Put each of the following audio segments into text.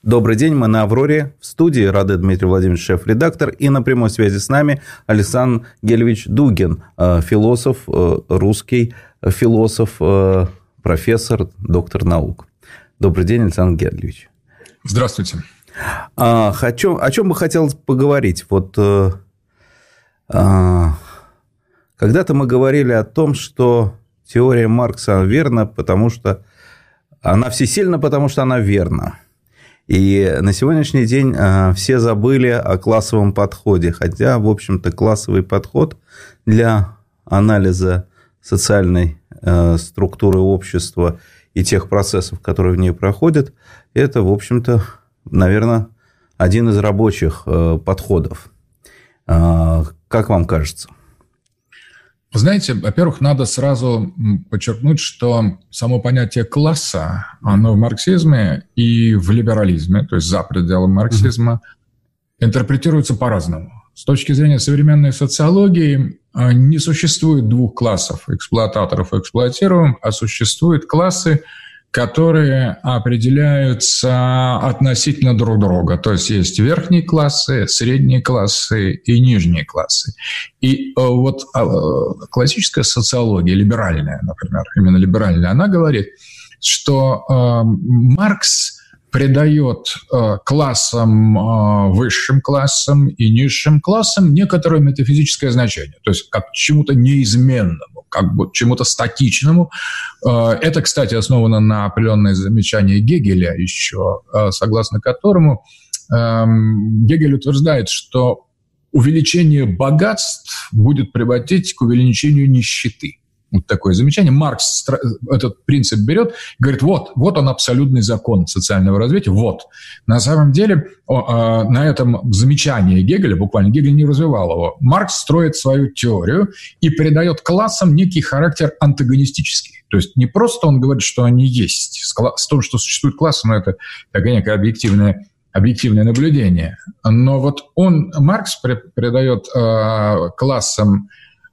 Добрый день, мы на «Авроре». В студии Радэ Дмитрий Владимирович, шеф-редактор. И на прямой связи с нами Александр Гельевич Дугин, философ, русский философ, профессор, доктор наук. Добрый день, Александр Гельевич. Здравствуйте. О чем бы хотелось поговорить? Когда-то мы говорили о том, что теория Маркса верна, потому что она всесильна, потому что она верна. И на сегодняшний день все забыли о классовом подходе, хотя, в общем-то, классовый подход для анализа социальной структуры общества и тех процессов, которые в ней проходят, это, в общем-то, наверное, один из рабочих подходов. Как вам кажется? Знаете, во-первых, надо сразу подчеркнуть, что само понятие класса, оно в марксизме и в либерализме, то есть за пределами марксизма, интерпретируется по-разному. С точки зрения современной социологии не существует двух классов – эксплуататоров и эксплуатируемых, а существуют классы, которые определяются относительно друг друга. То есть есть верхние классы, средние классы и нижние классы. И вот классическая социология, либеральная, например, именно либеральная, она говорит, что Маркс придает классам, высшим классам и низшим классам некоторое метафизическое значение, то есть как чему-то неизменному, как бы чему-то статичному. Это, кстати, основано на определенное замечание Гегеля еще, согласно которому Гегель утверждает, что увеличение богатств будет приводить к увеличению нищеты. Вот такое замечание. Маркс этот принцип берет и говорит, вот он абсолютный закон социального развития. Вот. На самом деле на этом замечании Гегеля, буквально Гегель не развивал его, Маркс строит свою теорию и придает классам некий характер антагонистический. То есть не просто он говорит, что они есть. С том, что существует классы, но это такое некое объективное наблюдение. Но вот Маркс придает классам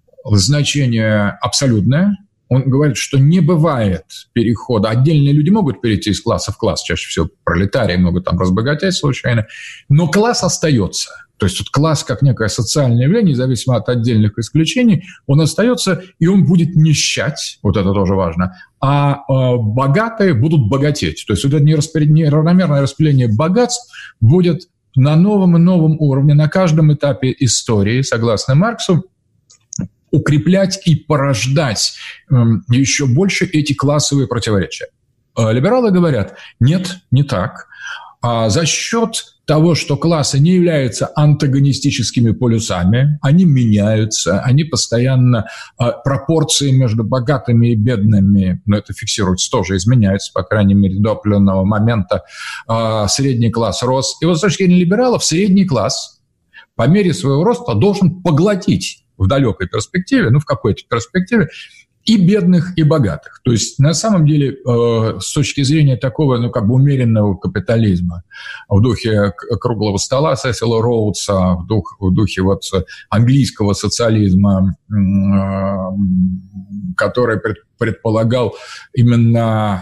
значение абсолютное. Он говорит, что не бывает перехода. Отдельные люди могут перейти из класса в класс, чаще всего пролетарии могут там разбогатеть случайно, но класс остается. То есть вот класс как некое социальное явление, независимо от отдельных исключений, он остается, и он будет нищать, вот это тоже важно, а богатые будут богатеть. То есть вот это неравномерное распределение богатств будет на новом и новом уровне, на каждом этапе истории, согласно Марксу, укреплять и порождать еще больше эти классовые противоречия. Либералы говорят, нет, не так. За счет того, что классы не являются антагонистическими полюсами, они меняются, они постоянно, пропорции между богатыми и бедными, но это фиксируется, тоже изменяются, по крайней мере, до определенного момента. Средний класс рос. И вот с точки зрения либералов средний класс по мере своего роста должен поглотить в далекой перспективе, в какой-то перспективе, и бедных, и богатых. То есть, на самом деле, с точки зрения такого, умеренного капитализма, в духе круглого стола Сесила Роудса, в духе английского социализма, который предполагал именно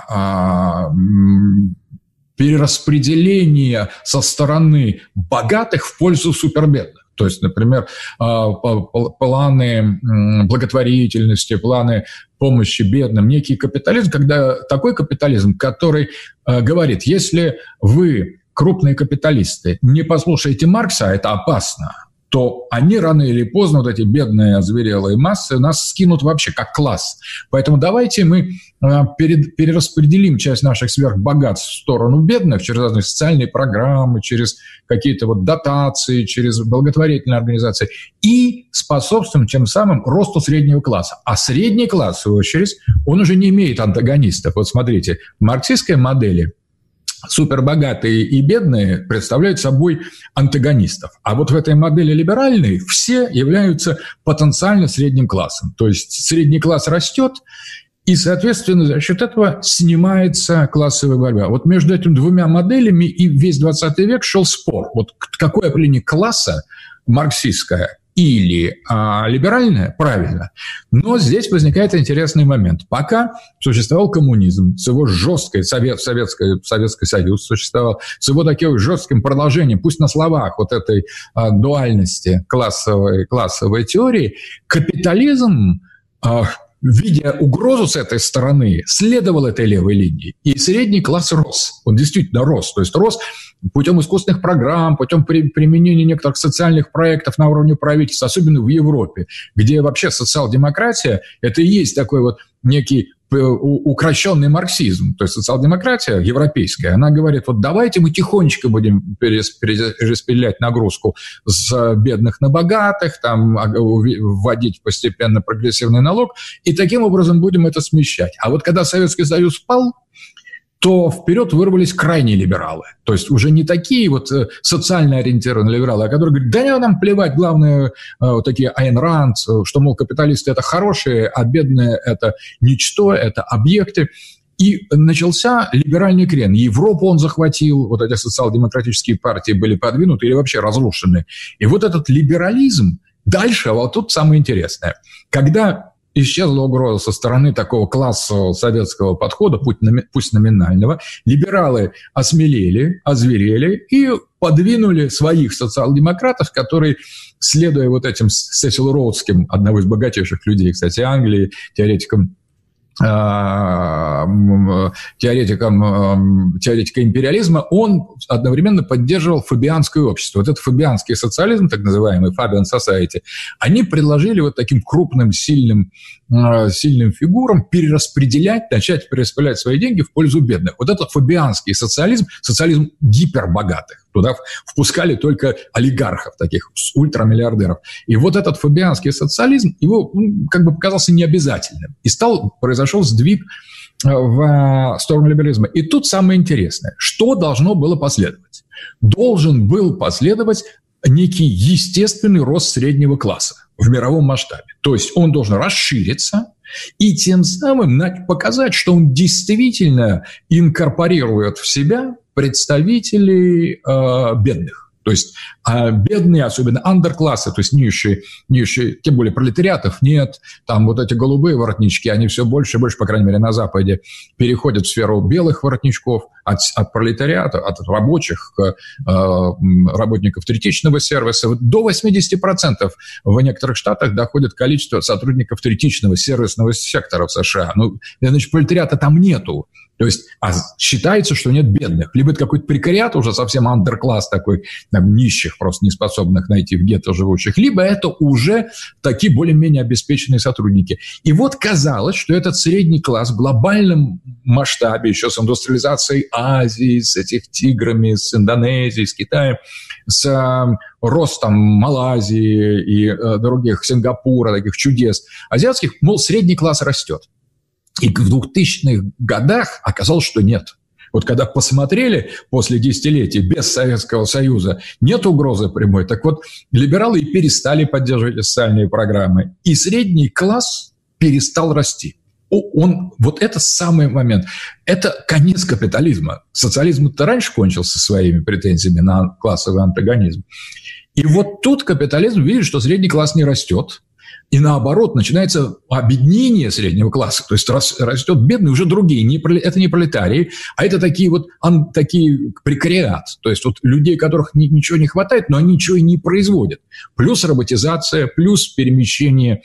перераспределение со стороны богатых в пользу супербедных. То есть, например, планы благотворительности, планы помощи бедным, некий капитализм, такой капитализм, который говорит, если вы, крупные капиталисты, не послушаете Маркса, это опасно, то они рано или поздно, вот эти бедные озверелые массы, нас скинут вообще как класс. Поэтому давайте мы перераспределим часть наших сверхбогатств в сторону бедных через разные социальные программы, через какие-то дотации, через благотворительные организации и способствуем тем самым росту среднего класса. А средний класс, в свою очередь, он уже не имеет антагонистов. Вот смотрите, в марксистской модели супербогатые и бедные представляют собой антагонистов. А вот в этой модели либеральной все являются потенциально средним классом. То есть средний класс растет, и, соответственно, за счет этого снимается классовая борьба. Вот между этими двумя моделями и весь 20 век шел спор. Вот какое определение класса марксистское или либеральное, правильно. Но здесь возникает интересный момент. Пока существовал коммунизм с его жесткой, Советский Союз существовал, с его таким жестким продолжением, пусть на словах, вот этой дуальности классовой теории, капитализм, видя угрозу с этой стороны, следовал этой левой линии. И средний класс рос. Он действительно рос. То есть рос путем искусственных программ, путем применения некоторых социальных проектов на уровне правительства, особенно в Европе, где вообще социал-демократия – это и есть такой вот некий укращенный марксизм. То есть социал-демократия европейская, она говорит, вот давайте мы тихонечко будем перераспределять нагрузку с бедных на богатых, там, вводить постепенно прогрессивный налог, и таким образом будем это смещать. А вот когда Советский Союз пал, то вперед вырвались крайние либералы. То есть уже не такие вот социально ориентированные либералы, а которые говорят, да нам плевать, главное, вот такие Айн Ранд, что, мол, капиталисты – это хорошие, а бедные – это ничто, это объекты. И начался либеральный крен. Европу он захватил, вот эти социал-демократические партии были подвинуты или вообще разрушены. И вот этот либерализм, дальше вот тут самое интересное. Когда исчезла угроза со стороны такого классового советского подхода, пусть номинального, либералы осмелели, озверели и подвинули своих социал-демократов, которые, следуя вот этим Сесил Роудским, одного из богатейших людей, кстати, Англии, теоретика империализма, он одновременно поддерживал фабианское общество. Вот этот фабианский социализм, так называемый Fabian Society, они предложили вот таким крупным, сильным фигурам начать перераспределять свои деньги в пользу бедных. Вот этот фабианский социализм гипербогатых. Туда впускали только олигархов, таких ультрамиллиардеров. И вот этот фабианский социализм, его как бы показался необязательным. И произошел сдвиг в сторону либерализма. И тут самое интересное. Что должно было последовать? Должен был последовать некий естественный рост среднего класса в мировом масштабе. То есть он должен расшириться и тем самым показать, что он действительно инкорпорирует в себя представителей бедных. То есть бедные, особенно андерклассы, то есть низшие, тем более пролетариатов нет. Там вот эти голубые воротнички, они все больше и больше, по крайней мере, на Западе, переходят в сферу белых воротничков, от пролетариата, от рабочих к работников третичного сервиса. До 80% в некоторых штатах доходит количество сотрудников третичного сервисного сектора в США. Значит, пролетариата там нету. То есть считается, что нет бедных. Либо это какой-то прекариат, уже совсем андеркласс такой, нищих, просто неспособных найти в гетто живущих, либо это уже такие более-менее обеспеченные сотрудники. И вот казалось, что этот средний класс в глобальном масштабе, еще с индустриализацией Азии, с этих тиграми, с Индонезией, с Китаем, с ростом Малайзии и других, Сингапура, таких чудес азиатских, мол, средний класс растет. И в 2000-х годах оказалось, что нет. Вот когда посмотрели после десятилетий без Советского Союза, нет угрозы прямой, так вот либералы и перестали поддерживать социальные программы. И средний класс перестал расти. Вот это самый момент. Это конец капитализма. Социализм-то раньше кончился своими претензиями на классовый антагонизм. И вот тут капитализм видит, что средний класс не растет. И наоборот, начинается обеднение среднего класса. То есть растет бедный, уже другие. Это не пролетарии, а это такие прекариат. То есть вот людей, которых ничего не хватает, но они ничего и не производят. Плюс роботизация, плюс перемещение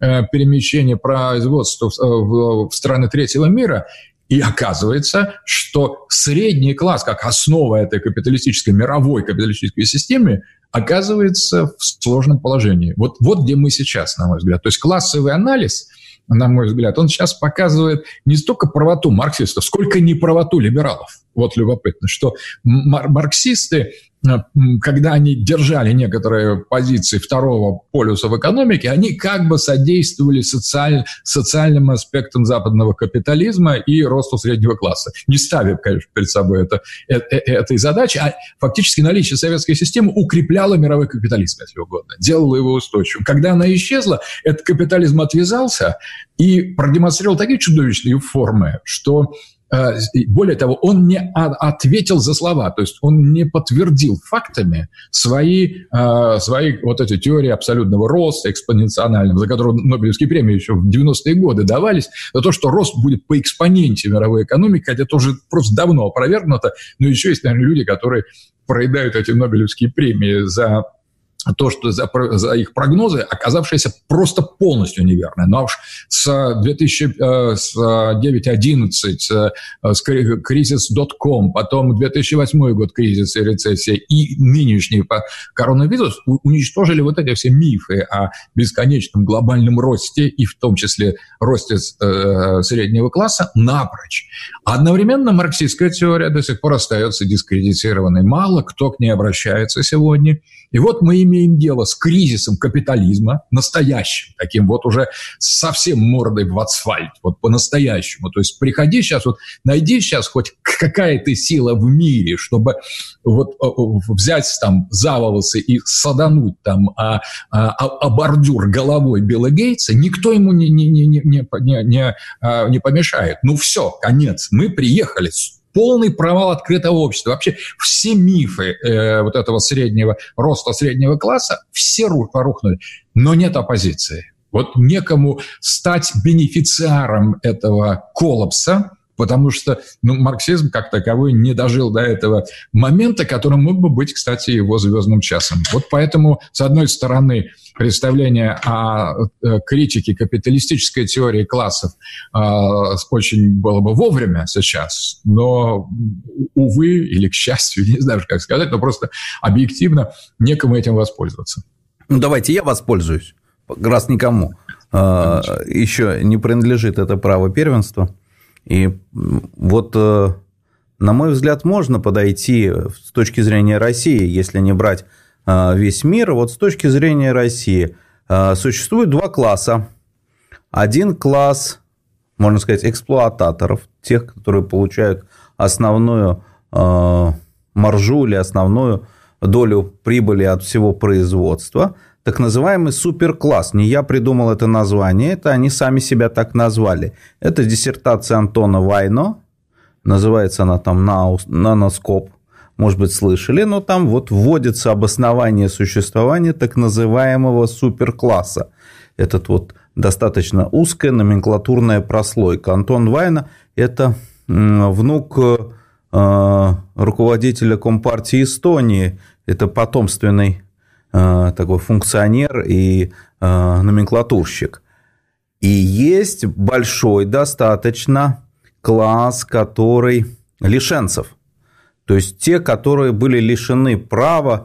производства в страны третьего мира. И оказывается, что средний класс, как основа этой мировой капиталистической системы, оказывается в сложном положении. Вот где мы сейчас, на мой взгляд. То есть классовый анализ, на мой взгляд, он сейчас показывает не столько правоту марксистов, сколько неправоту либералов. Вот любопытно, что марксисты, когда они держали некоторые позиции второго полюса в экономике, они как бы содействовали социальным аспектам западного капитализма и росту среднего класса. Не ставя, конечно, перед собой этой задачи, а фактически наличие советской системы укрепляло мировой капитализм, если угодно, делало его устойчивым. Когда она исчезла, этот капитализм отвязался и продемонстрировал такие чудовищные формы, что более того, он не ответил за слова, то есть он не подтвердил фактами свои вот эти теории абсолютного роста, экспоненциального, за которые Нобелевские премии еще в 90-е годы давались, за то, что рост будет по экспоненте мировой экономики, хотя это уже просто давно опровергнуто, но еще есть, наверное, люди, которые проедают эти Нобелевские премии за то, что за их прогнозы, оказавшиеся просто полностью неверны. Но уж с 2009-2011, с кризис .com, потом 2008 год кризис и рецессия и нынешний коронавирус уничтожили вот эти все мифы о бесконечном глобальном росте и в том числе росте среднего класса напрочь. Одновременно марксистская теория до сих пор остается дискредитированной. Мало кто к ней обращается сегодня. И вот мы имеем дело с кризисом капитализма, настоящим, таким вот уже совсем мордой в асфальт, вот по-настоящему. То есть приходи сейчас, вот найди сейчас хоть какая-то сила в мире, чтобы вот взять там за волосы и садануть там бордюр головой Билла Гейтса, никто ему не помешает. Ну все, конец, мы приехали. Полный провал открытого общества. Вообще все мифы вот этого среднего роста среднего класса все рухнули. Но нет оппозиции. Вот некому стать бенефициаром этого коллапса, потому что марксизм как таковой не дожил до этого момента, который мог бы быть, кстати, его звездным часом. Вот поэтому, с одной стороны, представление о критике капиталистической теории классов очень было бы вовремя сейчас, но, увы, или к счастью, не знаю, как сказать, но просто объективно некому этим воспользоваться. Ну, давайте я воспользуюсь, раз никому еще не принадлежит это право первенства. И вот, на мой взгляд, можно подойти с точки зрения России, если не брать весь мир. Вот с точки зрения России существует два класса. Один класс, можно сказать, эксплуататоров, тех, которые получают основную маржу или основную долю прибыли от всего производства. Так называемый суперкласс. Не я придумал это название, это они сами себя так назвали. Это диссертация Антона Вайно, называется она там «Наноскоп». Может быть, слышали, но там вот вводится обоснование существования так называемого суперкласса. Этот вот достаточно узкая номенклатурная прослойка. Антон Вайно – это внук руководителя Компартии Эстонии, это потомственный такой функционер и номенклатурщик. И есть большой достаточно класс, который лишенцев. То есть те, которые были лишены права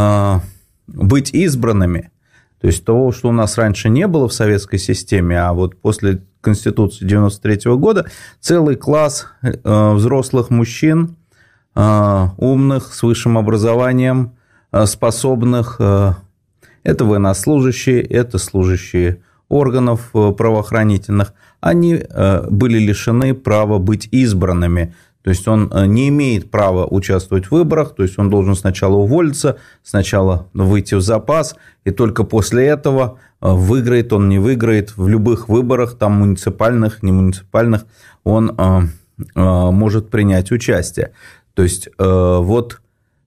быть избранными. То есть того, что у нас раньше не было в советской системе, а вот после Конституции 1993 года целый класс взрослых мужчин, умных, с высшим образованием, способных, это военнослужащие, это служащие органов правоохранительных, они были лишены права быть избранными. То есть он не имеет права участвовать в выборах, то есть он должен сначала уволиться, сначала выйти в запас, и только после этого выиграет он, не выиграет в любых выборах, там муниципальных, не муниципальных, он может принять участие. То есть вот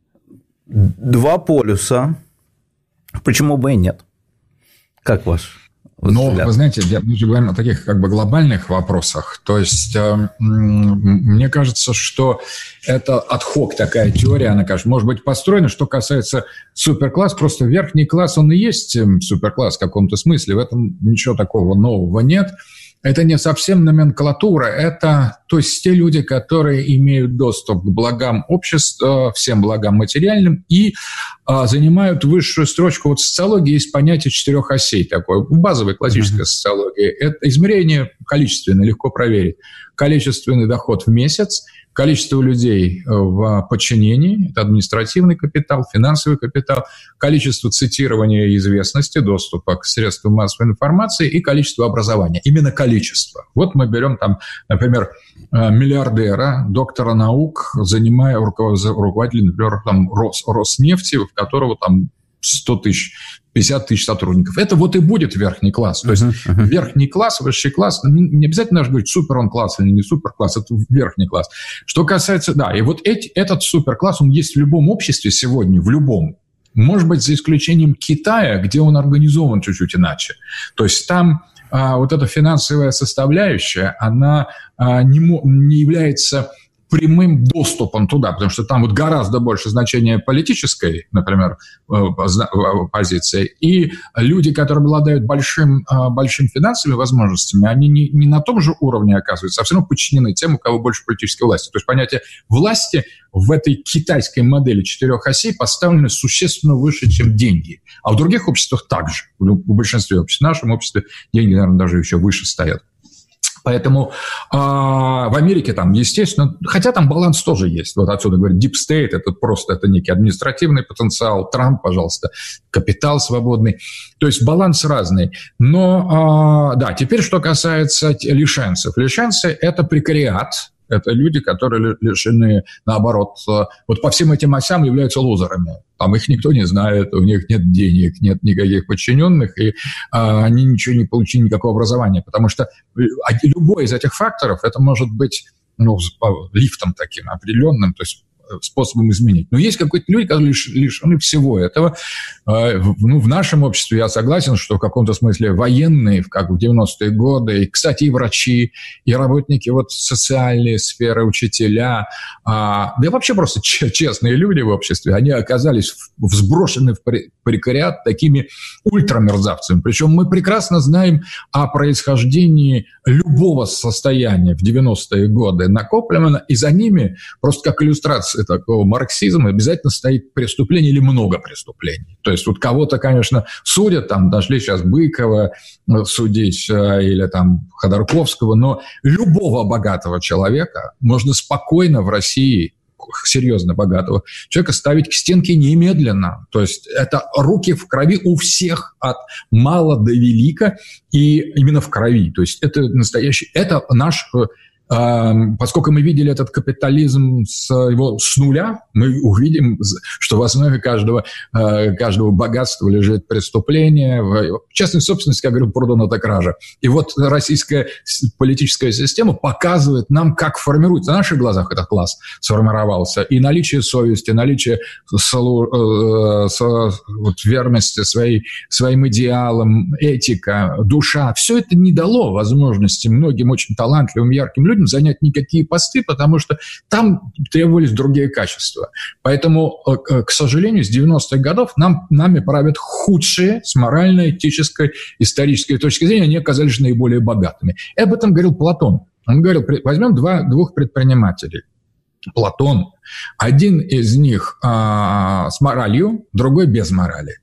два полюса, почему бы и нет? Как ваш взгляд? Ну, вы знаете, мы же говорим о таких как бы глобальных вопросах. То есть, мне кажется, что это ад-хок такая теория, она, конечно, может быть построена. Что касается суперкласс, просто верхний класс, он и есть суперкласс в каком-то смысле. В этом ничего такого нового нет. Это не совсем номенклатура, это, то есть, те люди, которые имеют доступ к благам общества, всем благам материальным и занимают высшую строчку. Вот в социологии есть понятие 4 осей, такое, базовая классическая социология. Это измерение количественное, легко проверить. Количественный доход в месяц, количество людей в подчинении, это административный капитал, финансовый капитал, количество цитирования и известности, доступа к средствам массовой информации и количество образования. Именно количество. Вот мы берем там, например, миллиардера, доктора наук, руководителя, например, там, Роснефти, в которого там 100 тысяч, 50 тысяч сотрудников. Это вот и будет верхний класс. То есть верхний класс, высший класс, не обязательно даже говорить супер он класс или не супер класс, это верхний класс. Что касается, да, и вот этот супер класс, он есть в любом обществе сегодня, в любом. Может быть, за исключением Китая, где он организован чуть-чуть иначе. То есть там вот эта финансовая составляющая, она не является прямым доступом туда, потому что там вот гораздо больше значения политической, например, позиции, и люди, которые обладают большими финансовыми возможностями, они не на том же уровне оказываются, а все равно подчинены тем, у кого больше политической власти. То есть понятие власти в этой китайской модели 4 осей поставлено существенно выше, чем деньги. А в других обществах также, в большинстве обществ. В нашем обществе деньги, наверное, даже еще выше стоят. Поэтому в Америке там, естественно, хотя там баланс тоже есть. Вот отсюда говорят, deep state, это некий административный потенциал, Трамп, пожалуйста, капитал свободный. То есть баланс разный. Но, да, теперь что касается лишенцев. Лишенцы – это прекариат. Это люди, которые лишены, наоборот, вот по всем этим осям являются лузерами. Там их никто не знает, у них нет денег, нет никаких подчиненных, и они ничего не получили, никакого образования. Потому что любой из этих факторов, это может быть лифтом таким определенным, то есть способом изменить. Но есть какие-то люди, которые лишены всего этого. В нашем обществе я согласен, что в каком-то смысле военные, как в 90-е годы, и, кстати, и врачи, и работники социальной сферы, учителя, да и вообще просто честные люди в обществе, они оказались сброшены в прекариат такими ультрамерзавцами. Причем мы прекрасно знаем о происхождении любого состояния в 90-е годы накоплено, и за ними, просто как иллюстрация такого марксизма, обязательно стоит преступление или много преступлений. То есть вот кого-то, конечно, судят, там дошли сейчас Быкова судить или там Ходорковского, но любого богатого человека можно спокойно в России, серьезно богатого человека, ставить к стенке немедленно. То есть это руки в крови у всех от мала до велика, и именно в крови. То есть это настоящий, это наш... Поскольку мы видели этот капитализм с нуля, мы увидим, что в основе каждого богатства лежит преступление, в частности, собственность, как говорил Прудон, это кража. И вот российская политическая система показывает нам, как формируется. На наших глазах этот класс сформировался. И наличие совести, наличие верности своим идеалам, этика, душа, все это не дало возможности многим очень талантливым, ярким людям занять никакие посты, потому что там требовались другие качества. Поэтому, к сожалению, с 90-х годов нами правят худшие с моральной, этической, исторической точки зрения, они оказались наиболее богатыми. И об этом говорил Платон. Он говорил, возьмем двух предпринимателей. Платон. Один из них с моралью, другой без морали.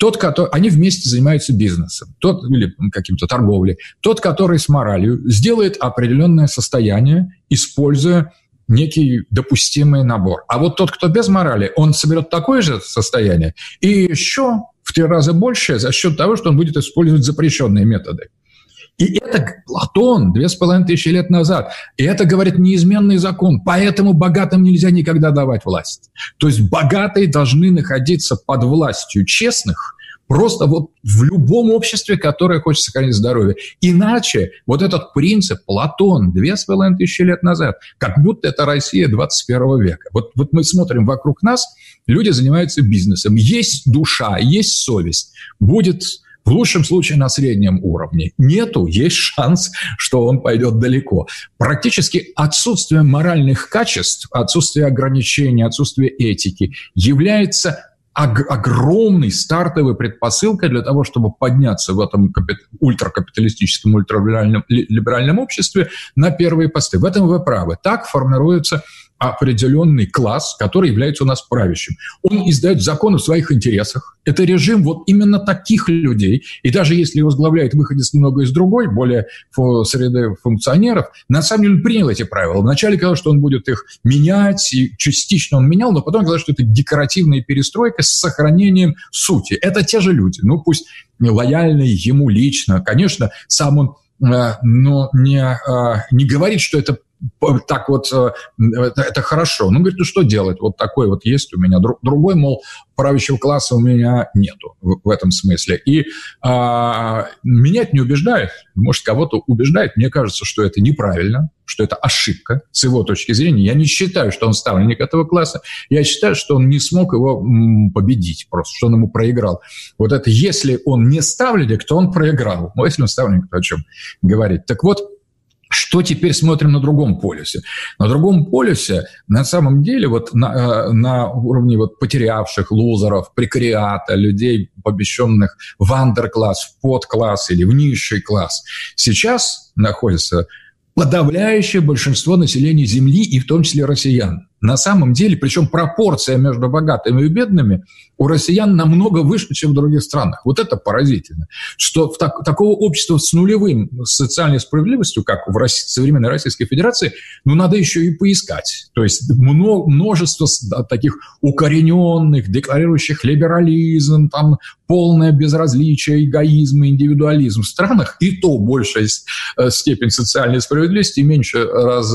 Они вместе занимаются бизнесом, или каким-то торговлей. Тот, который с моралью, сделает определенное состояние, используя некий допустимый набор. А вот тот, кто без морали, он соберет такое же состояние и еще в 3 раза больше за счет того, что он будет использовать запрещенные методы. И это Платон 2500 лет назад. И это, говорит, неизменный закон. Поэтому богатым нельзя никогда давать власть. То есть богатые должны находиться под властью честных просто вот в любом обществе, которое хочет сохранить здоровье. Иначе вот этот принцип Платон 2500 лет назад, как будто это Россия 21 века. Вот мы смотрим вокруг нас, люди занимаются бизнесом. Есть душа, есть совесть. Будет... В лучшем случае на среднем уровне. Нету, есть шанс, что он пойдет далеко. Практически отсутствие моральных качеств, отсутствие ограничений, отсутствие этики является огромной стартовой предпосылкой для того, чтобы подняться в этом ультракапиталистическом, ультралиберальном обществе на первые посты. В этом вы правы. Так формируется определенный класс, который является у нас правящим. Он издает законы в своих интересах. Это режим вот именно таких людей. И даже если возглавляет выходец немного из другой, более среды функционеров, на самом деле он принял эти правила. Вначале казалось, что он будет их менять, и частично он менял, но потом казалось, что это декоративная перестройка с сохранением сути. Это те же люди. Ну, пусть не лояльные ему лично. Конечно, сам он но не говорит, что это так вот, это хорошо. Ну, говорит, ну что делать? Вот такой вот есть у меня. Другой, мол, правящего класса у меня нету в этом смысле. И меня это не убеждает. Может, кого-то убеждает. Мне кажется, что это неправильно, что это ошибка с его точки зрения. Я не считаю, что он ставленник этого класса. Я считаю, что он не смог его победить просто, что он ему проиграл. Вот это, если он не ставленник, то он проиграл. Но если он ставленник, то о чем говорить? Так вот, что теперь смотрим на другом полюсе? На другом полюсе, на самом деле, вот на уровне вот потерявших, лузеров, прекариата, людей, помещенных в андеркласс, в подкласс или в низший класс, сейчас находится подавляющее большинство населения Земли, и в том числе россиян. На самом деле, причем пропорция между богатыми и бедными у россиян намного выше, чем в других странах. Вот это поразительно. Что такого общества с нулевым социальной справедливостью, как в современной Российской Федерации, ну, надо еще и поискать. То есть множество таких укорененных, декларирующих либерализм, там, полное безразличие, эгоизм, индивидуализм в странах, и то большая степень социальной справедливости и меньше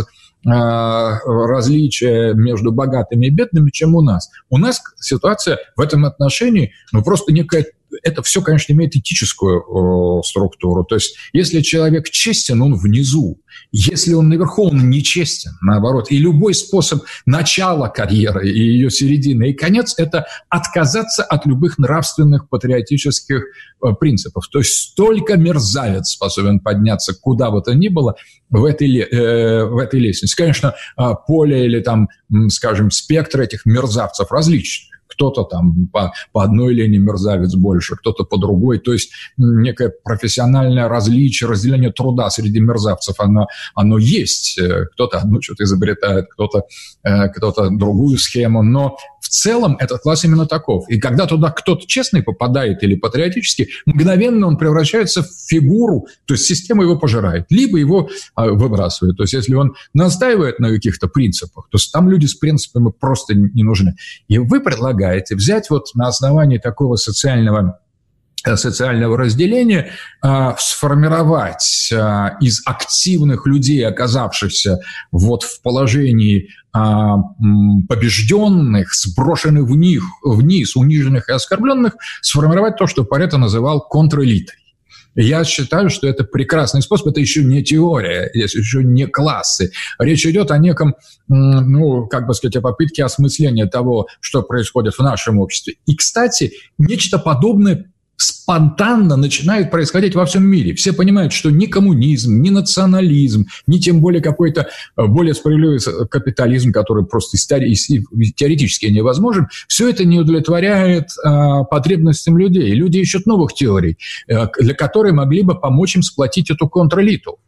различия между богатыми и бедными, чем у нас. У нас ситуация в этом отношении, ну, просто некая... Это все, конечно, имеет этическую структуру. То есть, если человек честен, он внизу. Если он наверху, он нечестен, наоборот. И любой способ начала карьеры и ее середины и конец – это отказаться от любых нравственных патриотических принципов. То есть, только мерзавец способен подняться куда бы то ни было в этой лестнице. Конечно, поле или, там, скажем, спектр этих мерзавцев различный. Кто-то там по одной линии мерзавец больше, кто-то по другой. То есть некое профессиональное различие, разделение труда среди мерзавцев, оно есть. Кто-то одну что-то изобретает, кто-то другую схему. Но в целом этот класс именно таков. И когда туда кто-то честный попадает или патриотический, мгновенно он превращается в фигуру, то есть система его пожирает, либо его выбрасывает. То есть если он настаивает на каких-то принципах, то там люди с принципами просто не нужны. И вы предлагаете взять вот на основании такого социального разделения, сформировать из активных людей, оказавшихся вот в положении побежденных, сброшенных вниз, униженных и оскорбленных, сформировать то, что Парето называл контрэлитой. Я считаю, что это прекрасный способ, это еще не теория, это еще не классы. Речь идет о неком, о попытке осмысления того, что происходит в нашем обществе. И, кстати, нечто подобное спонтанно начинает происходить во всем мире. Все понимают, что ни коммунизм, ни национализм, ни тем более какой-то более справедливый капитализм, который просто теоретически невозможен, все это не удовлетворяет потребностям людей. Люди ищут новых теорий, для которых могли бы помочь им сплотить эту контрэлиту,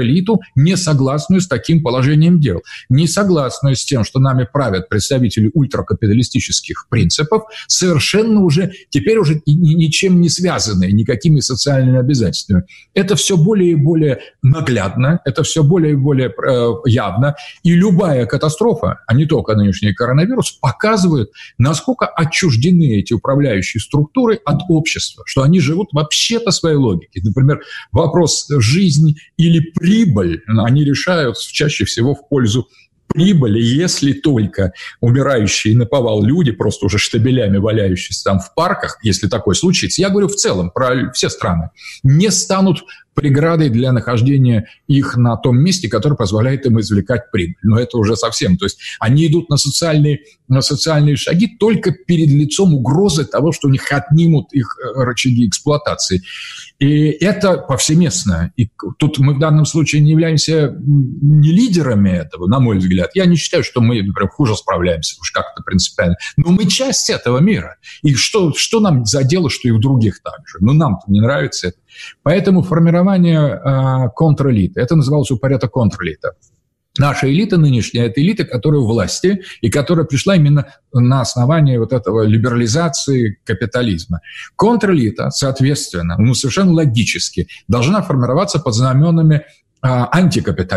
не согласную с таким положением дел, не согласную с тем, что нами правят представители ультракапиталистических принципов, совершенно теперь уже ничем не связанные, никакими социальными обязательствами. Это все более и более наглядно, это все более и более явно, и любая катастрофа, а не только нынешний коронавирус, показывает, насколько отчуждены эти управляющие структуры от общества, что они живут вообще по своей логике. Например, вопрос жизни или прибыль, они решают чаще всего в пользу прибыли, если только умирающие наповал люди, просто уже штабелями валяющиеся там в парках, если такое случится, я говорю в целом про все страны, не станут преградой для нахождения их на том месте, которое позволяет им извлекать прибыль. Но это уже совсем. То есть они идут на социальные шаги только перед лицом угрозы того, что у них отнимут их рычаги эксплуатации. И это повсеместно. И тут мы в данном случае не являемся не лидерами этого, на мой взгляд. Я не считаю, что мы, например, хуже справляемся, уж как-то принципиально. Но мы часть этого мира. И что нам за дело, что и в других так же? Ну, нам-то не нравится это. Поэтому формирование контрэлиты, это называлось у Парето контрэлита. Наша элита нынешняя – это элита, которая у власти и которая пришла именно на основании вот этого либерализации капитализма. Контрэлита, соответственно, совершенно логически должна формироваться под знаменами антикапитализма.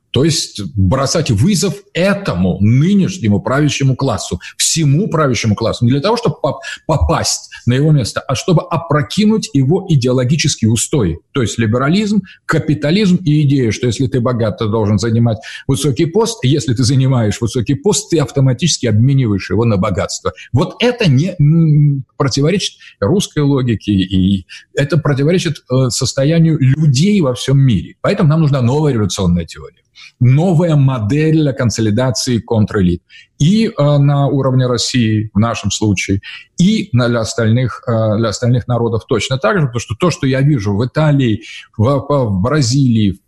То есть бросать вызов этому нынешнему правящему классу, всему правящему классу, не для того, чтобы попасть на его место, а чтобы опрокинуть его идеологические устои. То есть либерализм, капитализм и идея, что если ты богат, ты должен занимать высокий пост, и если ты занимаешь высокий пост, ты автоматически обмениваешь его на богатство. Вот это не противоречит русской логике, и это противоречит состоянию людей во всем мире. Поэтому нам нужна новая революционная теория. Новая модель для консолидации контрэлит. И на уровне России, в нашем случае, и для остальных народов точно так же, потому что то, что я вижу в Италии, в Бразилии,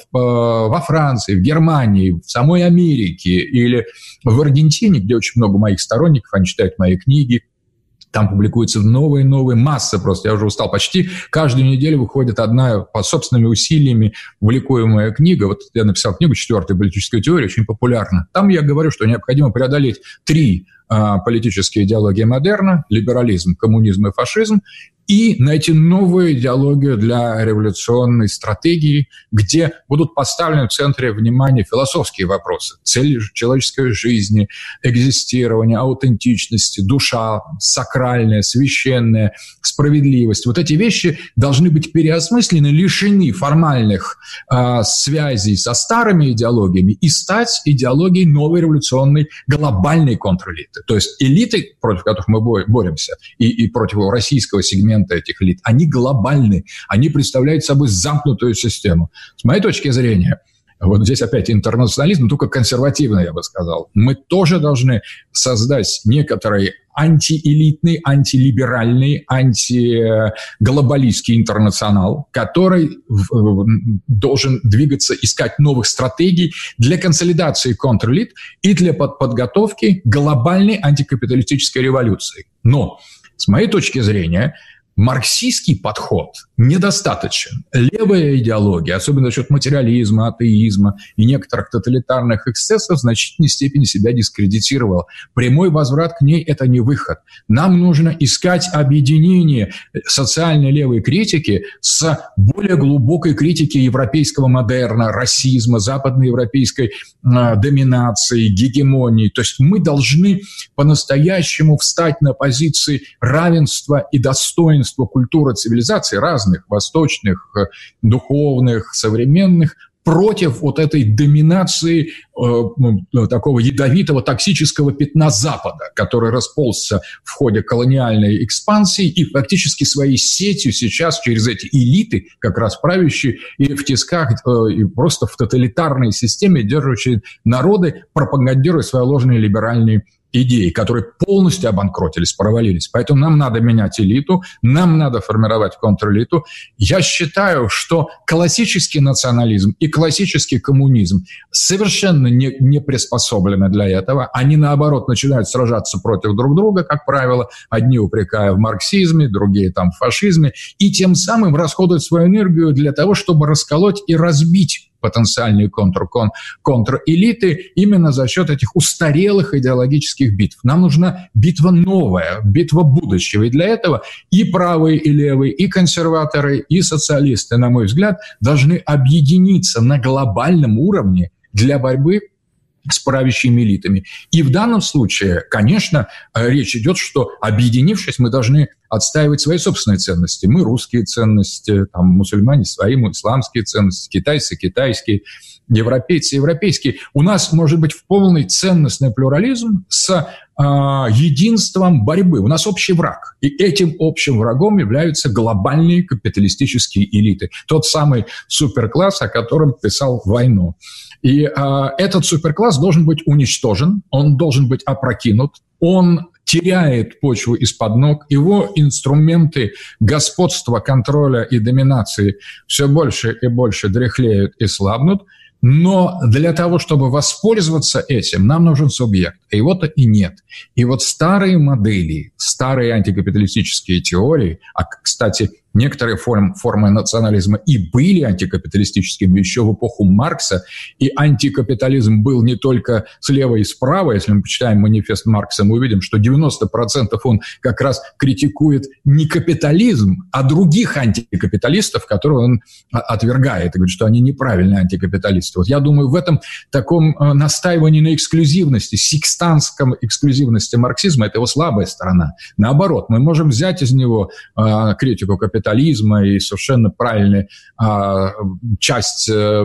во Франции, в Германии, в самой Америке или в Аргентине, где очень много моих сторонников, они читают мои книги, там публикуются новые масса просто. Я уже устал. Почти каждую неделю выходит одна по собственными усилиями публикуемая книга. Вот я написал книгу «Четвертая политическая теория», очень популярна. Там я говорю, что необходимо преодолеть 3 политические идеологии модерна: либерализм, коммунизм и фашизм, и найти новую идеологию для революционной стратегии, где будут поставлены в центре внимания философские вопросы: цель человеческой жизни, экзистирование, аутентичности, душа, сакральная, священная, справедливость. Вот эти вещи должны быть переосмыслены, лишены формальных связей со старыми идеологиями и стать идеологией новой революционной глобальной контрэлиты. То есть элиты, против которых мы боремся, и против российского сегмента этих элит, они глобальны, они представляют собой замкнутую систему. С моей точки зрения, вот здесь опять интернационализм, только консервативный, я бы сказал. Мы тоже должны создать некоторый антиэлитный, антилиберальный, антиглобалистский интернационал, который должен двигаться, искать новых стратегий для консолидации контрэлит и для подготовки глобальной антикапиталистической революции. Но, с моей точки зрения, марксистский подход недостаточен. Левая идеология, особенно за счет материализма, атеизма и некоторых тоталитарных эксцессов, в значительной степени себя дискредитировала. Прямой возврат к ней – это не выход. Нам нужно искать объединение социальной левой критики с более глубокой критикой европейского модерна, расизма, западноевропейской доминации, гегемонии. То есть мы должны по-настоящему встать на позиции равенства и достоинства культуры, цивилизации разных, восточных, духовных, современных, против вот этой доминации такого ядовитого токсического пятна Запада, который расползся в ходе колониальной экспансии и фактически своей сетью сейчас через эти элиты, как раз правящие, и в тисках, и просто в тоталитарной системе держащие народы, пропагандируя свои ложные либеральные идеи, которые полностью обанкротились, провалились. Поэтому нам надо менять элиту, нам надо формировать контрэлиту. Я считаю, что классический национализм и классический коммунизм совершенно не приспособлены для этого. Они, наоборот, начинают сражаться против друг друга, как правило, одни упрекая в марксизме, другие там в фашизме, и тем самым расходуют свою энергию для того, чтобы расколоть и разбить потенциальные контрэлиты именно за счет этих устарелых идеологических битв. Нам нужна битва новая, битва будущего. И для этого и правые, и левые, и консерваторы, и социалисты, на мой взгляд, должны объединиться на глобальном уровне для борьбы с правящими элитами. И в данном случае, конечно, речь идет, что, объединившись, мы должны отстаивать свои собственные ценности. Мы русские ценности, там, мусульмане свои, исламские ценности, китайцы китайские, европейцы европейские. У нас может быть в полный ценностный плюрализм с единством борьбы. У нас общий враг. И этим общим врагом являются глобальные капиталистические элиты. Тот самый суперкласс, о котором писал Войну. И этот суперкласс должен быть уничтожен, он должен быть опрокинут, он теряет почву из-под ног, его инструменты господства, контроля и доминации все больше и больше дряхлеют и слабнут. Но для того, чтобы воспользоваться этим, нам нужен субъект. А его-то и нет. И вот старые модели, старые антикапиталистические теории, а, кстати, некоторые формы национализма и были антикапиталистическими еще в эпоху Маркса, и антикапитализм был не только слева и справа. Если мы почитаем манифест Маркса, мы увидим, что 90% он как раз критикует не капитализм, а других антикапиталистов, которые он отвергает и говорит, что они неправильные антикапиталисты. Вот я думаю, в этом таком настаивании на эксклюзивности, секстантском эксклюзивности марксизма, это его слабая сторона. Наоборот, мы можем взять из него критику капитализма и совершенно правильную часть,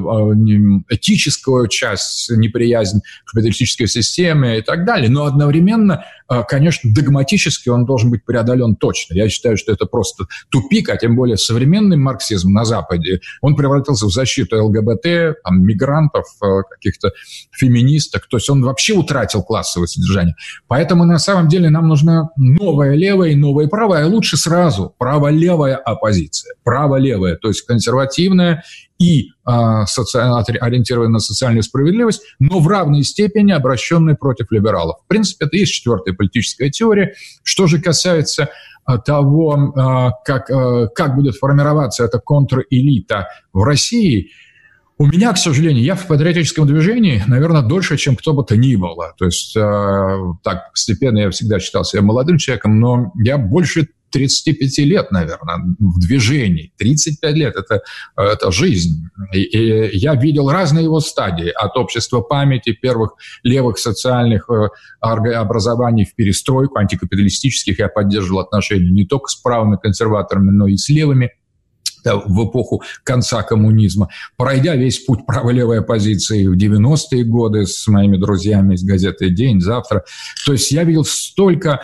этическую часть, неприязнь к капиталистической системе и так далее. Но одновременно, конечно, догматически он должен быть преодолен точно. Я считаю, что это просто тупик, а тем более современный марксизм на Западе, он превратился в защиту ЛГБТ, там, мигрантов, каких-то феминисток. То есть он вообще утратил классовое содержание. Поэтому на самом деле нам нужна новая левая и новая правая, а лучше сразу право-левая оппозиция. Право-левая, то есть консервативная и ориентированная на социальную справедливость, но в равной степени обращенная против либералов. В принципе, это и есть четвертая политическая теория. Что же касается того, как будет формироваться эта контрэлита в России, у меня, к сожалению, я в патриотическом движении, наверное, дольше, чем кто бы то ни было. То есть так постепенно я всегда считал себя молодым человеком, но я больше 35 лет, наверное, в движении. 35 лет – это жизнь. И я видел разные его стадии. От общества памяти, первых левых социальных образований в перестройку, антикапиталистических. Я поддерживал отношения не только с правыми консерваторами, но и с левыми в эпоху конца коммунизма, пройдя весь путь право-левой оппозиции в 90-е годы с моими друзьями из газеты «День», «Завтра». То есть я видел столько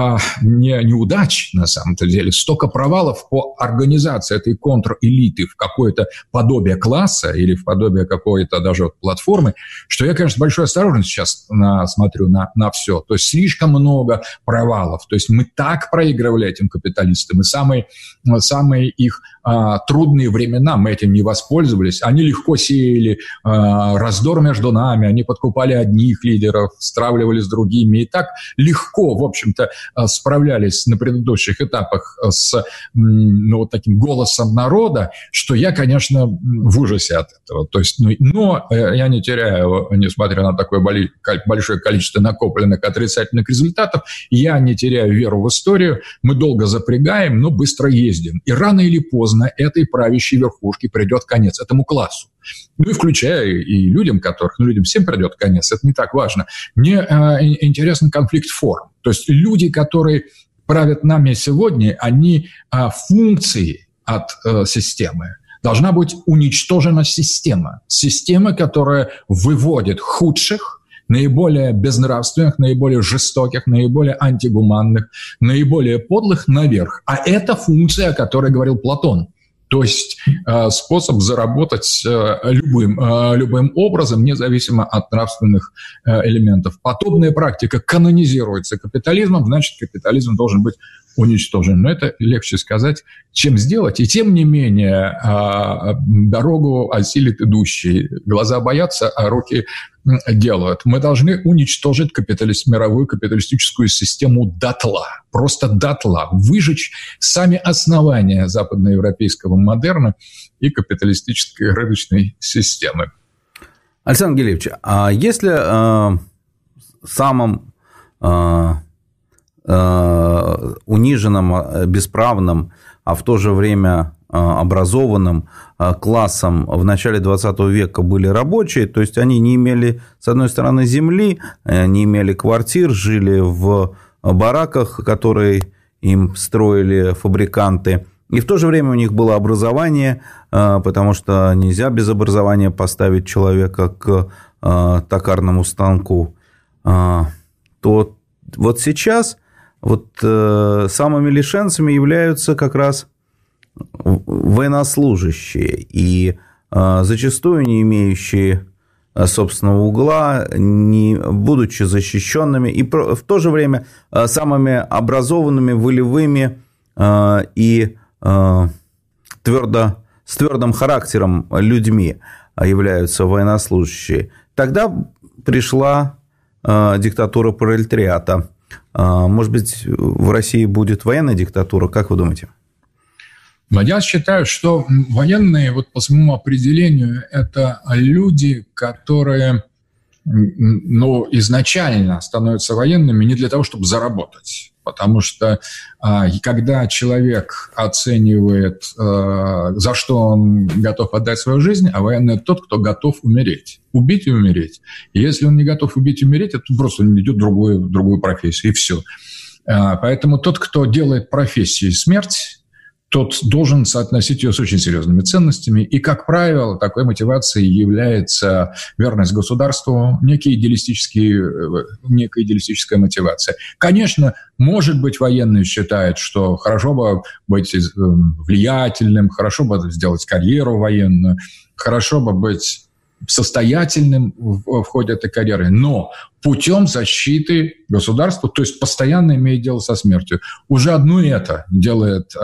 неудач, на самом-то деле, столько провалов по организации этой контрэлиты в какое-то подобие класса или в подобие какой-то даже платформы, что я, конечно, с большой осторожностью сейчас смотрю на все. То есть слишком много провалов. То есть мы так проигрывали этим капиталистам, и самые их трудные времена мы этим не воспользовались. Они легко сеяли раздор между нами, они подкупали одних лидеров, стравливали с другими. И так легко, в общем-то, справлялись на предыдущих этапах с вот таким голосом народа, что я, конечно, в ужасе от этого. То есть, но я не теряю, несмотря на такое большое количество накопленных отрицательных результатов, я не теряю веру в историю. Мы долго запрягаем, но быстро ездим. И рано или поздно этой правящей верхушке придет конец, этому классу. Ну и включая и людям, людям всем придет конец, это не так важно. Мне интересен конфликт форм. То есть люди, которые правят нами сегодня, они функции от системы. Должна быть уничтожена система. Система, которая выводит худших, наиболее безнравственных, наиболее жестоких, наиболее антигуманных, наиболее подлых наверх. А это функция, о которой говорил Платон. То есть способ заработать любым образом, независимо от нравственных элементов. Подобная практика канонизируется капитализмом, значит, капитализм должен быть уничтожен. Но это легче сказать, чем сделать. И тем не менее, дорогу осилит идущий. Глаза боятся, а руки делают. Мы должны уничтожить мировую капиталистическую систему дотла. Просто дотла. Выжечь сами основания западноевропейского модерна и капиталистической рыночной системы. Александр Гелевич, а если самым униженным, бесправным, а в то же время образованным классом в начале 20 века были рабочие, то есть они не имели, с одной стороны, земли, не имели квартир, жили в бараках, которые им строили фабриканты, и в то же время у них было образование, потому что нельзя без образования поставить человека к токарному станку, то вот сейчас самыми лишенцами являются как раз военнослужащие и зачастую не имеющие собственного угла, не будучи защищенными, и в то же время самыми образованными, волевыми и с твердым характером людьми являются военнослужащие. Тогда пришла диктатура пролетариата. Может быть, в России будет военная диктатура? Как вы думаете? Но я считаю, что военные вот по своему определению это люди, которые изначально становятся военными не для того, чтобы заработать. Потому что когда человек оценивает, за что он готов отдать свою жизнь, а военный – это тот, кто готов умереть. Убить и умереть. И если он не готов убить и умереть, это просто он идет в другую профессию, и все. Поэтому тот, кто делает профессией смерть, тот должен соотносить ее с очень серьезными ценностями. И, как правило, такой мотивацией является верность государству, некая идеалистическая мотивация. Конечно, может быть, военный считает, что хорошо бы быть влиятельным, хорошо бы сделать карьеру военную, хорошо бы быть состоятельным в ходе этой карьеры, но путем защиты государства, то есть постоянно имеет дело со смертью. Уже одно это делает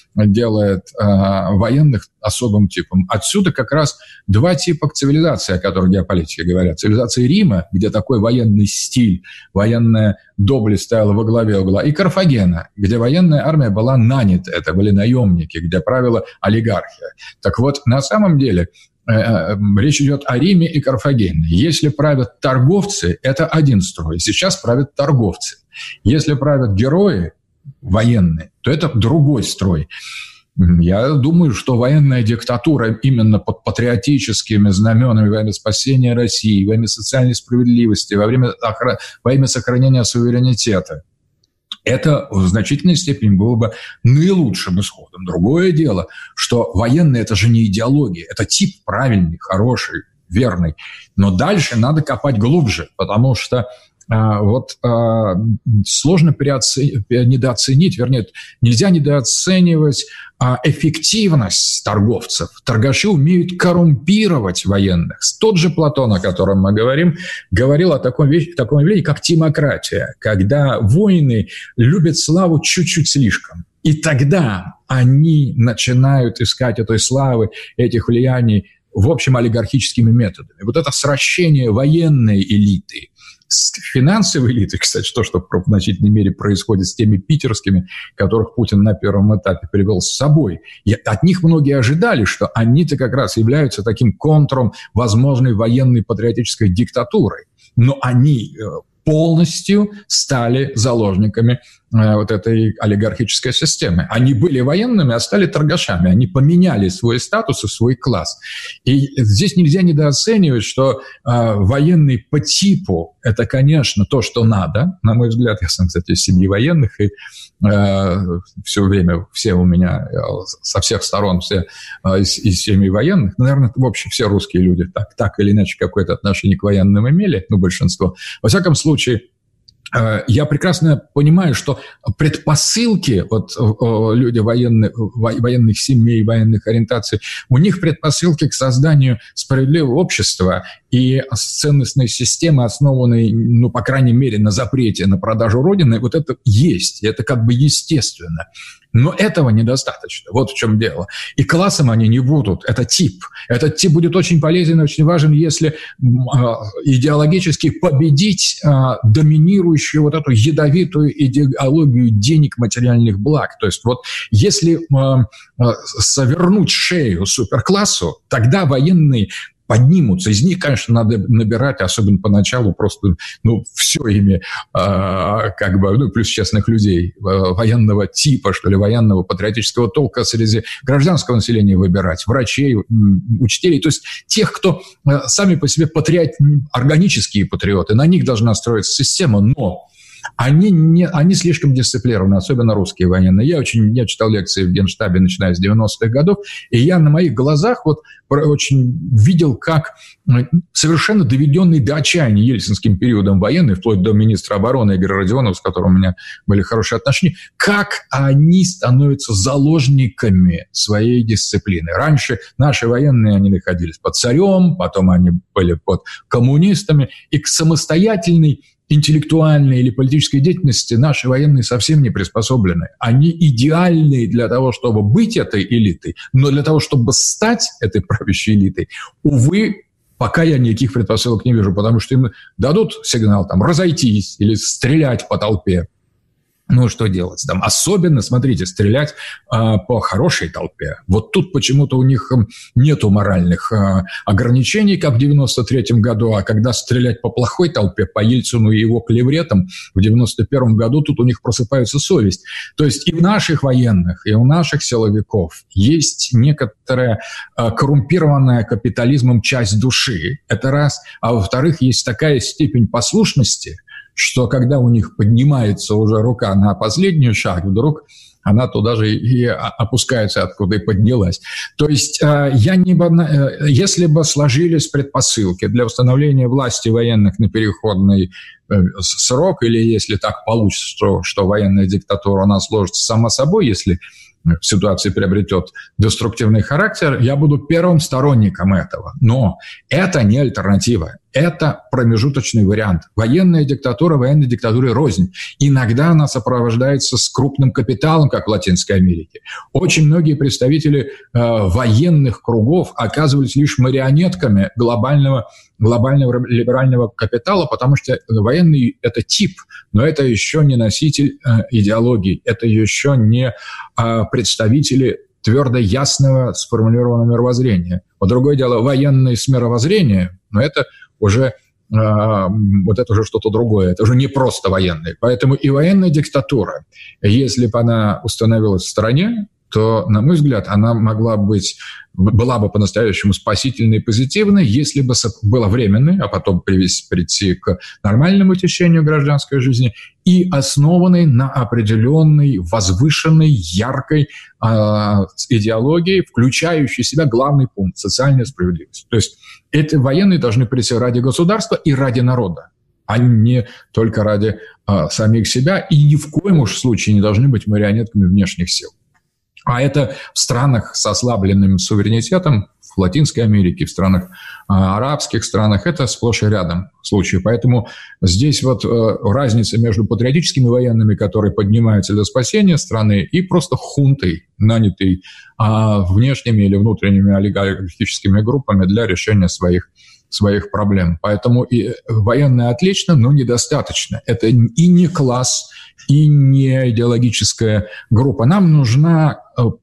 военных особым типом. Отсюда как раз два типа цивилизации, о которых геополитики говорят. Цивилизация Рима, где такой военный стиль, военная доблесть стояла во главе угла, и Карфагена, где военная армия была нанята, это были наемники, где правила олигархия. Так вот, на самом деле речь идет о Риме и Карфагене. Если правят торговцы, это один строй. Сейчас правят торговцы. Если правят герои военные, то это другой строй. Я думаю, что военная диктатура именно под патриотическими знаменами во имя спасения России, во имя социальной справедливости, во имя сохранения суверенитета, это в значительной степени было бы наилучшим исходом. Другое дело, что военные – это же не идеология, это тип правильный, хороший, верный. Но дальше надо копать глубже, потому что сложно недооценить, вернее, нельзя недооценивать эффективность торговцев. Торгаши умеют коррумпировать военных. Тот же Платон, о котором мы говорим, говорил о таком явлении, как тимократия, когда воины любят славу чуть-чуть слишком. И тогда они начинают искать этой славы, этих влияний, в общем, олигархическими методами. Вот это сращение военной элиты с финансовой элитой, кстати, то, что в значительной мере происходит с теми питерскими, которых Путин на первом этапе привел с собой. И от них многие ожидали, что они-то как раз являются таким контуром возможной военной патриотической диктатуры. Но они полностью стали заложниками вот этой олигархической системы. Они были военными, а стали торгашами. Они поменяли свой статус и свой класс. И здесь нельзя недооценивать, что военный по типу – это, конечно, то, что надо. На мой взгляд, я сам, кстати, из семьи военных, и все время все у меня со всех сторон, все из семьи военных. Наверное, в общем, все русские люди так или иначе какое-то отношение к военным имели, большинство. Во всяком случае, я прекрасно понимаю, что предпосылки, люди военных семей, военных ориентаций, у них предпосылки к созданию справедливого общества и ценностной системы, основанной, по крайней мере, на запрете на продажу Родины, вот это есть, это как бы естественно. Но этого недостаточно. Вот в чем дело. И классом они не будут. Это тип. Этот тип будет очень полезен и очень важен, если идеологически победить доминирующую вот эту ядовитую идеологию денег, материальных благ. То есть если совернуть шею суперклассу, тогда военные поднимутся. Из них, конечно, надо набирать, особенно поначалу, просто, все ими, плюс честных людей, военного типа, что ли, военного патриотического толка среди гражданского населения выбирать, врачей, учителей, то есть тех, кто сами по себе органические патриоты, на них должна строиться система, но они слишком дисциплированы, особенно русские военные. Я читал лекции в Генштабе, начиная с 90-х годов, и я на моих глазах очень видел, как совершенно доведенный до отчаяния ельцинским периодом военные, вплоть до министра обороны Игоря Родионова, с которым у меня были хорошие отношения, как они становятся заложниками своей дисциплины. Раньше наши военные, они находились под царем, потом они были под коммунистами, и к самостоятельной интеллектуальной или политической деятельности наши военные совсем не приспособлены. Они идеальны для того, чтобы быть этой элитой, но для того, чтобы стать этой правящей элитой, увы, пока я никаких предпосылок не вижу, потому что им дадут сигнал разойтись или стрелять по толпе. Ну, что делать там? Особенно, смотрите, стрелять по хорошей толпе. Вот тут почему-то у них нету моральных ограничений, как в 93-м году, а когда стрелять по плохой толпе, по Ельцину и его клевретам в 91-м году, тут у них просыпается совесть. То есть и в наших военных, и у наших силовиков есть некоторая коррумпированная капитализмом часть души. Это раз. А во-вторых, есть такая степень послушности, что когда у них поднимается уже рука на последний шаг, вдруг она туда же и опускается, откуда и поднялась. То есть если бы сложились предпосылки для установления власти военных на переходный срок, или если так получится, что военная диктатура у нас сложится сама собой, если ситуация приобретет деструктивный характер, я буду первым сторонником этого. Но это не альтернатива. Это промежуточный вариант. Военная диктатура военной диктатуре рознь. Иногда она сопровождается с крупным капиталом, как в Латинской Америке. Очень многие представители военных кругов оказывались лишь марионетками глобального либерального капитала, потому что военный – это тип, но это еще не носитель идеологии, это еще не представители твердо ясного сформулированного мировоззрения. Вот другое дело, военное с мировоззрения, но это уже вот это уже что-то другое, это уже не просто военные. Поэтому и военная диктатура, если бы она установилась в стране, то, на мой взгляд, она была бы по-настоящему спасительной и позитивной, если бы была временной, а потом прийти к нормальному течению гражданской жизни и основанной на определенной, возвышенной, яркой идеологии, включающей в себя главный пункт – социальная справедливость. То есть эти военные должны прийти ради государства и ради народа, а не только ради самих себя, и ни в коем уж случае не должны быть марионетками внешних сил. А это в странах с ослабленным суверенитетом, в Латинской Америке, в странах арабских странах, это сплошь и рядом случаи. Поэтому здесь вот разница между патриотическими военными, которые поднимаются для спасения страны, и просто хунтой, нанятой внешними или внутренними олигархическими группами для решения своих проблем. Поэтому и военное отлично, но недостаточно. Это и не класс, и не идеологическая группа. Нам нужна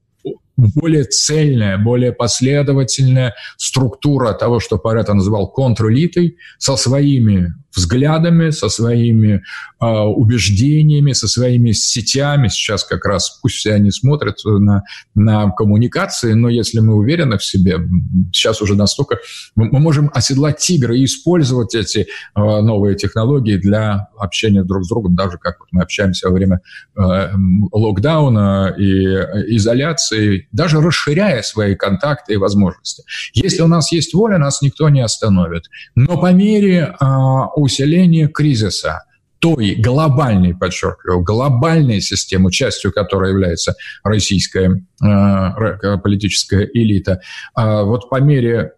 более цельная, более последовательная структура того, что Парето называл контрэлитой, со своими взглядами, со своими убеждениями, со своими сетями. Сейчас как раз пусть все они смотрят на коммуникации, но если мы уверены в себе, сейчас уже настолько мы можем оседлать тигра и использовать эти новые технологии для общения друг с другом, даже как вот мы общаемся во время локдауна и изоляции, даже расширяя свои контакты и возможности. Если у нас есть воля, нас никто не остановит. Но по мере усиления кризиса, той глобальной, подчеркиваю, глобальной системы, частью которой является российская политическая элита, вот по мере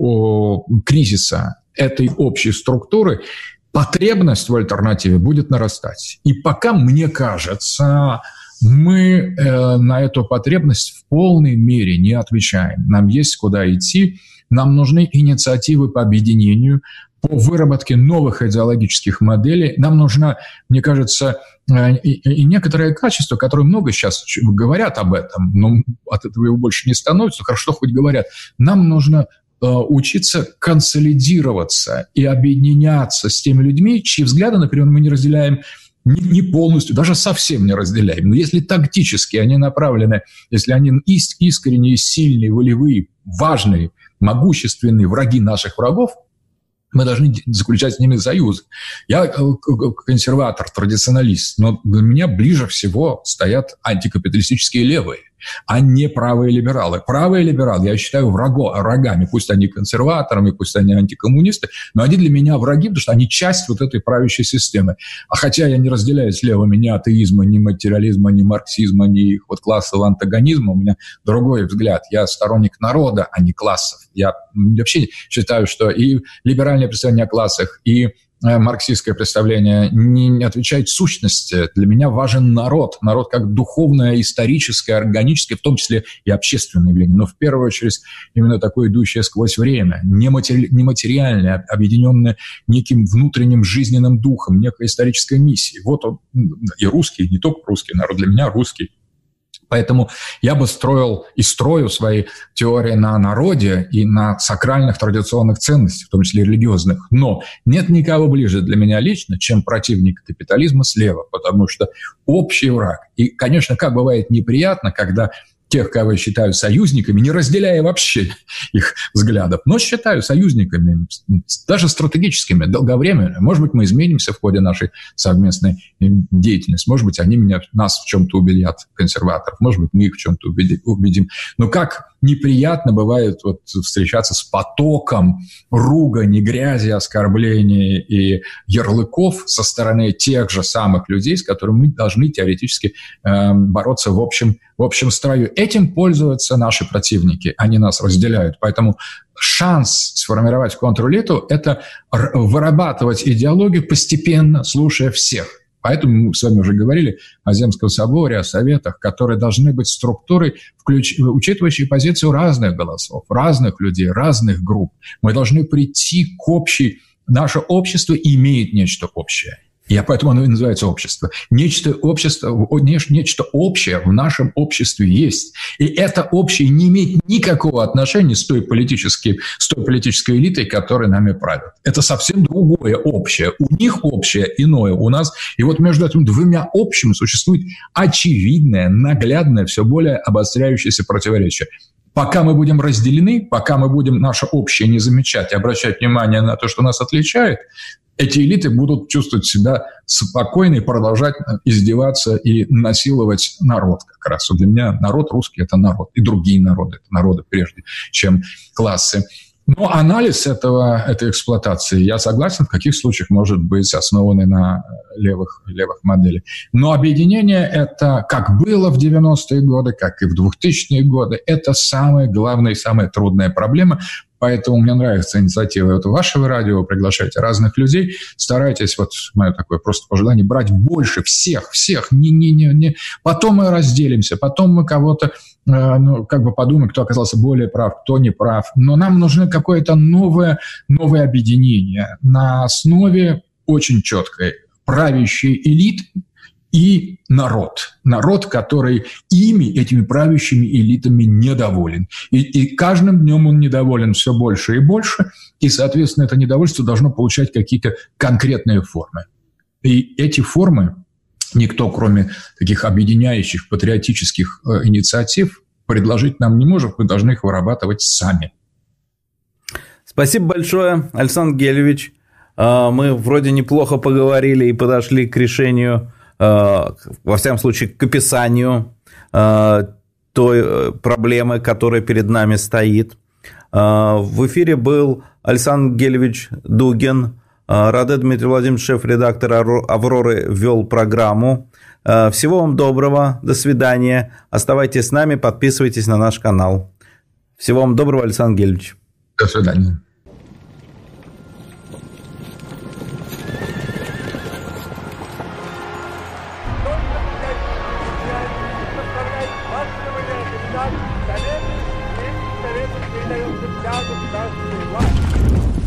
кризиса этой общей структуры потребность в альтернативе будет нарастать. И пока, мне кажется, мы на эту потребность в полной мере не отвечаем. Нам есть куда идти, нам нужны инициативы по объединению, по выработке новых идеологических моделей. Нам нужно, мне кажется, и некоторое качество, которое много сейчас говорят об этом, но от этого его больше не становится, хорошо, хоть говорят. Нам нужно учиться консолидироваться и объединяться с теми людьми, чьи взгляды, например, мы не разделяем не полностью, даже совсем не разделяем. Но если тактически они направлены, если они искренние, сильные, волевые, важные, могущественные враги наших врагов, мы должны заключать с ними союз. Я консерватор, традиционалист, но для меня ближе всего стоят антикапиталистические левые, а не правые либералы. Правые либералы я считаю врагами, пусть они консерваторами, пусть они антикоммунисты, но они для меня враги, потому что они часть вот этой правящей системы. А хотя я не разделяю с левыми ни атеизма, ни материализма, ни марксизма, ни их вот классового антагонизма, у меня другой взгляд. Я сторонник народа, а не классов. Я вообще считаю, что и либеральное представление о классах, и марксистское представление не отвечает сущности. Для меня важен народ. Народ как духовное, историческое, органическое, в том числе и общественное явление. Но в первую очередь именно такое, идущее сквозь время, нематериальное, объединенное неким внутренним жизненным духом, некой исторической миссией. Вот он, и русский, не только русский народ, для меня русский. Поэтому я бы строил и строю свои теории на народе и на сакральных традиционных ценностях, в том числе религиозных. Но нет никого ближе для меня лично, чем противник капитализма слева, потому что общий враг. И, конечно, как бывает неприятно, когда тех, кого я считаю союзниками, не разделяя вообще их взглядов, но считаю союзниками, даже стратегическими, долговременными. Может быть, мы изменимся в ходе нашей совместной деятельности. Может быть, они нас в чем-то убедят, консерваторов. Может быть, мы их в чем-то убедим. Но как неприятно бывает встречаться с потоком ругани, грязи, оскорблений и ярлыков со стороны тех же самых людей, с которыми мы должны теоретически бороться в общем строю. Этим пользуются наши противники, они нас разделяют. Поэтому шанс сформировать контрэлиту – это вырабатывать идеологию постепенно, слушая всех. Поэтому мы с вами уже говорили о Земском соборе, о советах, которые должны быть структурой, учитывающей позицию разных голосов, разных людей, разных групп. Мы должны прийти к общей... Наше общество имеет нечто общее. Поэтому оно и называется общество. Нечто общее в нашем обществе есть. И это общее не имеет никакого отношения с той политической элитой, которая нами правит. Это совсем другое общее. У них общее иное, у нас. И вот между этими двумя общими существует очевидное, наглядное, все более обостряющееся противоречие. Пока мы будем разделены, пока мы будем наше общее не замечать и обращать внимание на то, что нас отличает, эти элиты будут чувствовать себя спокойно и продолжать издеваться и насиловать народ как раз. Для меня народ русский – это народ, и другие народы – это народы прежде, чем классы. Но анализ этой эксплуатации, я согласен, в каких случаях может быть основанный на левых моделях. Но объединение – это как было в 90-е годы, как и в 2000-е годы. Это самая главная и самая трудная проблема. Поэтому мне нравится инициатива вашего радио, вы приглашаете разных людей, старайтесь, мое такое просто пожелание, брать больше всех, не. Потом мы разделимся, потом мы кого-то, подумаем, кто оказался более прав, кто не прав. Но нам нужно какое-то новое объединение на основе очень четкой правящей элиты и народ. Народ, который этими правящими элитами недоволен. И каждым днем он недоволен все больше и больше, и, соответственно, это недовольство должно получать какие-то конкретные формы. И эти формы никто, кроме таких объединяющих патриотических инициатив, предложить нам не может, мы должны их вырабатывать сами. Спасибо большое, Александр Гелевич. Мы вроде неплохо поговорили и подошли к решению, во всяком случае, к описанию той проблемы, которая перед нами стоит. В эфире был Александр Гелевич Дугин. Раде Дмитрий Владимирович, шеф-редактор «Авроры», вел программу. Всего вам доброго, до свидания. Оставайтесь с нами, подписывайтесь на наш канал. Всего вам доброго, Александр Гелевич. До свидания. Совету передается вся государственная власть.